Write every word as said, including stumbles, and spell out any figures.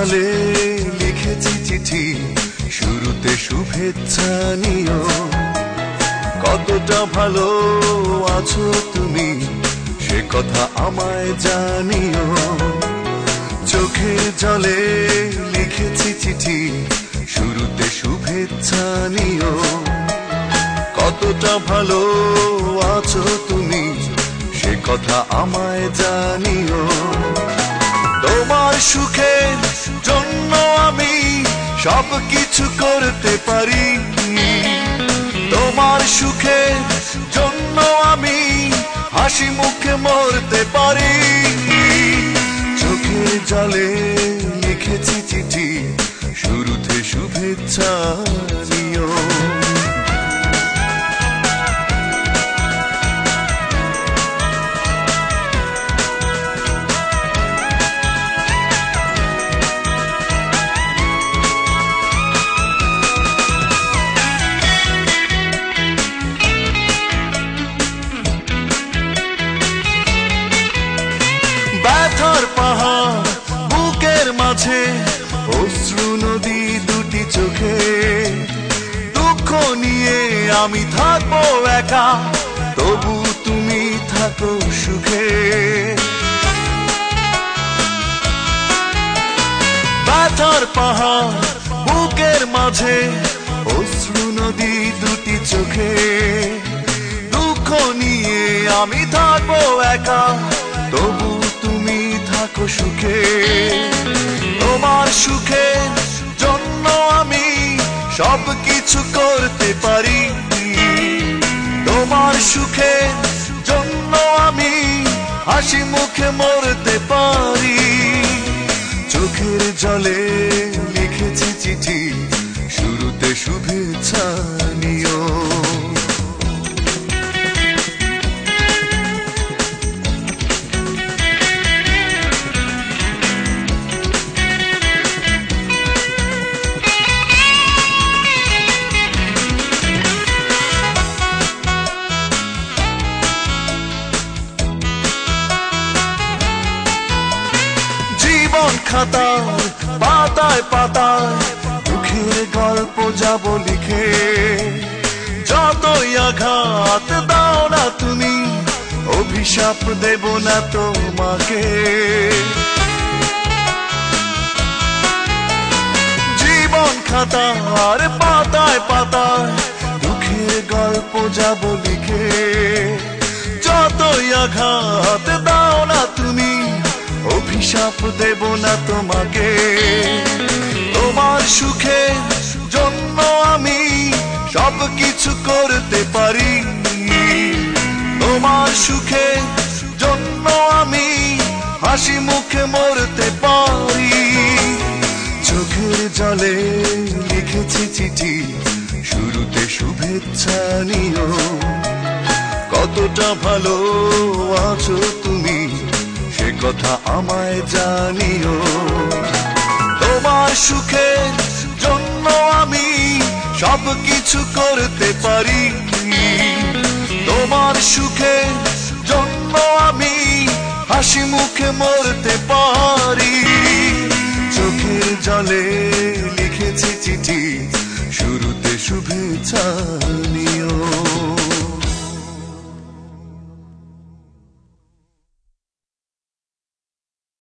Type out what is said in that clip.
জলে লিখেছি চিঠি, শুরুতে শুভেচ্ছা নিও। কতটা ভালো আছো তুমি সে কথা আমায় জানিও। চোখের জলে লিখেছি চিঠি, শুরুতে শুভেচ্ছা নিও। কতটা ভালো আছো তুমি সে কথা আমায় জানিও। তোমার সুখের জন্য আমি সব কিছু করতে পারি, তোমার সুখের জন্য আমি হাসি মুখে মরতে পারি। চোখের জলে লিখেছি চিঠি, শুরুতে শুভেচ্ছা নিও। ব্যথার পাহাড় বুকের মাঝে, অশ্রু নদী দুটি চোখে। দুঃখ নিয়ে আমি থাকবো একা, তবু তুমি থাকো সুখে। ব্যথার পাহাড় বুকের মাঝে, অশ্রু নদী দুটি চোখে। দুঃখ নিয়ে আমি থাকবো একা, তবু তুমি থাকো সুখে। তোমার সুখের জন্য আমি সব কিছু করতে পারি, তোমার সুখের জন্য আমি হাসি মুখে মরতে পারি। চোখের জলে লিখেছি চিঠি, শুরুতে শুভেচ্ছা নিও। খাতায় পাতায় পাতায় দুঃখের গল্প যাব লিখে। যতই আঘাত দাও না তুমি, অভিশাপ দেব না তোমাকে। জীবন খাতার পাতায় পাতায় দুঃখের গল্প যাব লিখে। যতই আঘাত দাও না তুমি, অভিশাপ দেব না তোমাকে। তোমার সুখের জন্য আমি সব কিছু করতে পারি, তোমার সুখের জন্য আমি হাসি মুখে মরতে পারি। চোখের জলে লিখেছি চিঠি, শুরুতে শুভেচ্ছা নিও। কতটা ভালো আছো তুমি সে কথা আমায় জানিও। তোমার সুখের জন্য আমি সব কিছু করতে পারি, তোমার সুখের জন্য আমি হাসি মুখে মরতে পারি। চোখের জলে লিখেছি চিঠি, শুরুতে শুভেচ্ছা নিও।